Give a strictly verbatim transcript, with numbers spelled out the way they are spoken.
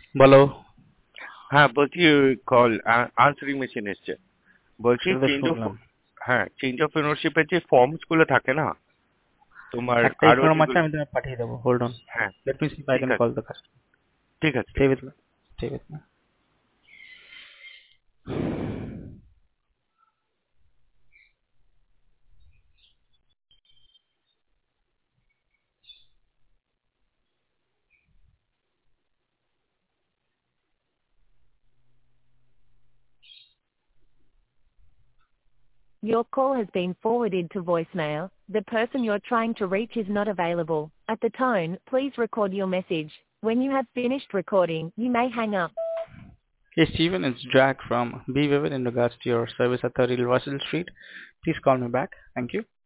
বলো। হ্যাঁ বলছি কল আনসারিং মেশিন এসছে। বলছি সেটা তো চেঞ্জ অফ শুনলাম। হ্যাঁ চেঞ্জ অফ ওনারশিপের যে ফর্মস গুলো থাকে না তোমার একটাই আরো ফর্ম আছে, যেগুলো। আমি তোমাকে পাঠিয়ে দেবো। হোল্ড অন, হ্যাঁ let me see if I ঠিক ক্যান আছে কল দ্য কাস্টমার। ঠিক আছে স্টে ঠিক উইথ আছে। Me, stay with me. Your call has been forwarded to voicemail. The person you're trying to reach is not available. At the tone, please record your message. When you have finished recording, you may hang up. Hey Steven, it's Jack from Be Vivid in regards to your service at thirty Russell Street. Please call me back. Thank you.